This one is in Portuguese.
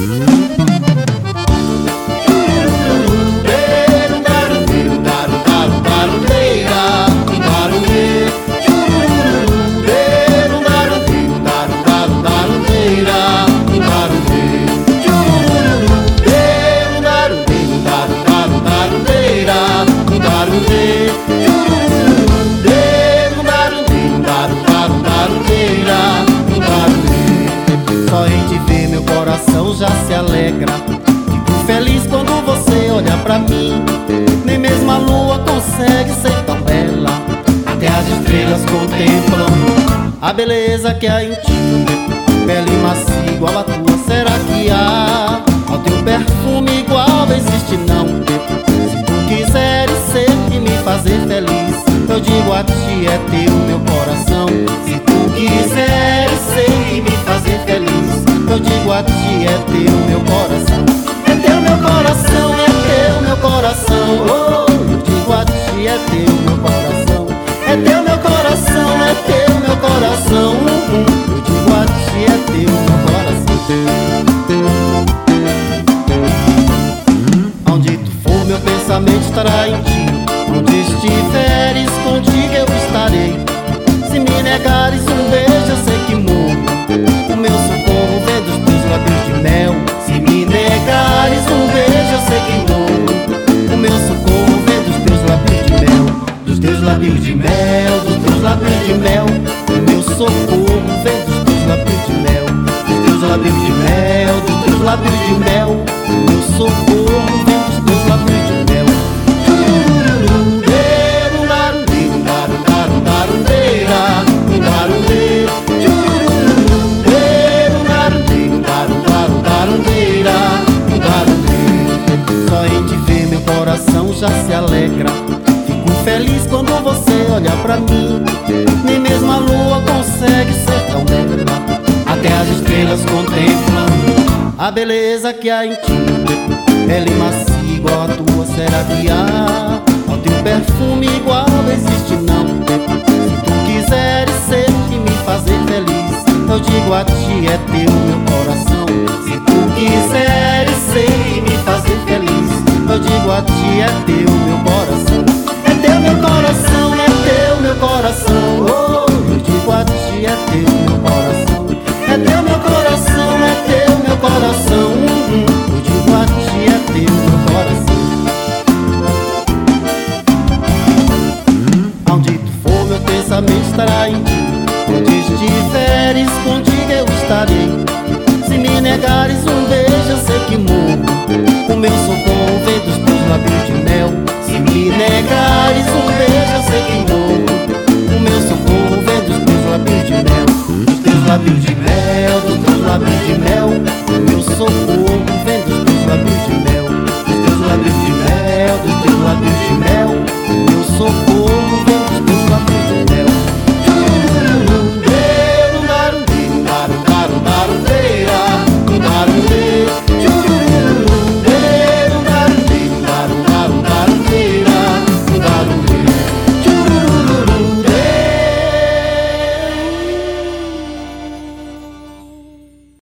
Só em te ver meu coração já se alegra. Fico feliz quando você olha pra mim. Nem mesmo a lua consegue ser tão bela. Até as estrelas contemplam a beleza que há em ti. Pele macia igual a tua, será que há? Ao teu perfume igual existe não. Se tu quiseres ser e me fazer feliz, eu digo a ti, é teu meu coração. Se tu quiseres ser e me fazer feliz, eu digo a ti, é teu meu coração. É teu meu coração, é teu meu coração. Oh, eu digo a ti, é teu meu coração. É teu meu coração, é teu meu coração. Eu digo a ti, é teu meu coração. Onde tu for, meu pensamento estará em ti. Onde estiveres, contigo eu estarei. Se me negares um beijo, eu sei que morro. O meu socorro vem dos teus lábios de mel. Se me negares um beijo, eu sei que morro. O meu socorro vem dos teus lábios de mel. Dos teus lábios de mel, dos teus lábios de mel. O meu socorro vem dos teus lábios de mel. Dos teus lábios de mel, dos teus lábios de mel. O meu socorro vem dos teus lábios de mel. Só em te ver meu coração já se alegra. Fico feliz quando você olha pra mim. Nem mesmo a lua consegue ser tão bela. Até as estrelas contemplam a beleza que há em ti. Pele macia igual a tua, será que há? Ao teu perfume igual existe não. Se tu quiseres ser e me fazer feliz, eu digo a ti, é teu meu coração. Se tu quiseres ser e me fazer feliz, eu digo a ti, é teu meu coração. É teu meu coração, é teu meu coração. Oh, eu digo a ti, é teu meu coração. É teu meu coração, é teu meu coração. Eu digo a ti, é teu meu coração. Onde tu for, meu pensamento estará em ti. Onde estiveres, contigo eu estarei. Se me negares um beijo, eu sei que morro. O meu socorro vem dos teus lábios de mel. Se me negares um beijo, eu sei que morro. O meu socorro vem dos teus lábios de mel. Dos teus lábios de